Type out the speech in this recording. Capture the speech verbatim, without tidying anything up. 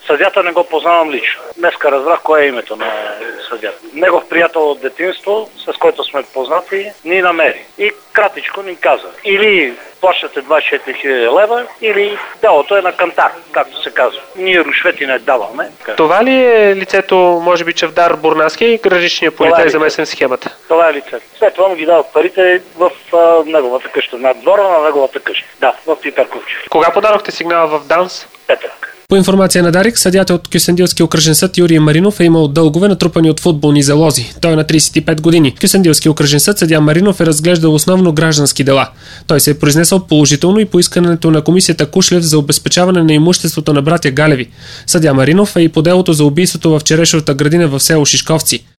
Съдята не го познавам лично. Днеска разбрах кое е името на съдята. Негов приятел от детинство, с който сме познати, ни намери. И кратичко ни каза. Или плащате двадесет и четири хиляди лева, или делото е на кантар, както се казва. Ние рушвети не даваме. Това ли е лицето, може би Чавдар Бурнаски и граничния полицай е замесен в схемата? Това е лицето. След това му ги дават парите в а, неговата къща, на двора на неговата къща. Да, в Пиперковчев. Кога подадохте сигнала в ДАНС? Петък. По информация на Дарик, съдията от Кюстендилския окръжен съд Юрий Маринов е имал дългове, натрупани от футболни залози. Той е на тридесет и пет години. Кюстендилския окръжен съд съдия Маринов е разглеждал основно граждански дела. Той се е произнесъл положително и по искането на комисията Кушлев за обезпечаване на имуществото на братя Галеви. Съдия Маринов е и по делото за убийството в Черешовата градина в село Шишковци.